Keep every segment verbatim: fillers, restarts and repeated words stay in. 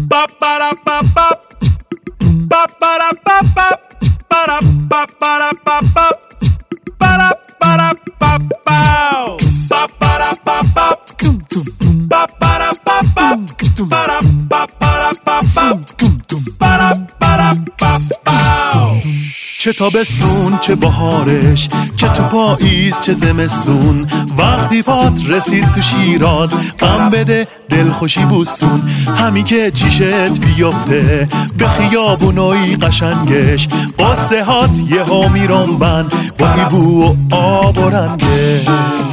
چه تابستون چه بهارش، چه تو پاییز چه زمستون، وقتی پات رسید تو شیراز غم بده دلخوشی بوسون. همی که چیشت بیفته به خیابونای قشنگش، قصه هات یه ها میرم بن با بو و آب و رنگش.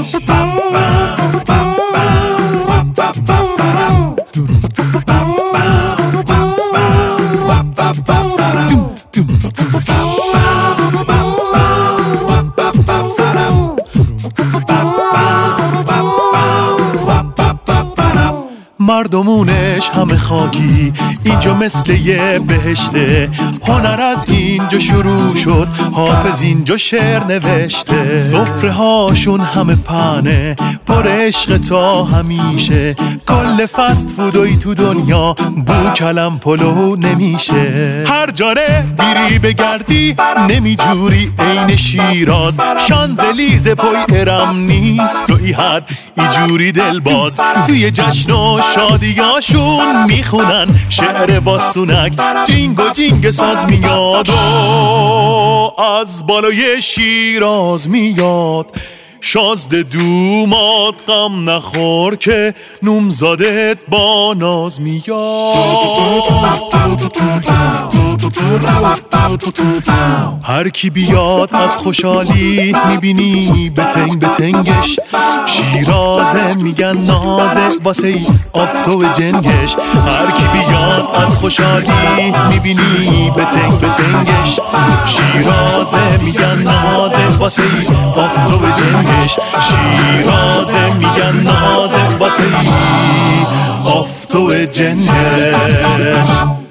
مردمونش همه خاکی، اینجا مثل یه بهشته. هنر از اینجا شروع شد، حافظ اینجا شعر نوشته. سفره هاشون همه پنه پر عشق تا همیشه، کل فست فودوی تو دنیا بو کلم پلو نمیشه. هر جاره بیری بگردی نمیجوری عین شیراز، شانزلیز پای ارم نیست تو ای حد ایجوری دلباز. توی جشن و شادیاشون میخونن شعر واسونک، جینگ و جینگ ساز میاد و از بالای شیراز میاد. شازده دومات غم نخور که نومزادت با ناز میاد. هر کی بیاد از خوشحالی میبینی بتنگ بتنگش، شیرازه میگن نازه واسه ای آفتو جنگش. هر کی بیاد از خوشحالی میبینی بتنگ بتنگش، شیرازه میگن نازه واسه ای آفتو جنگش. شیرازه میگن نازه واسه ای آفتو جنگش.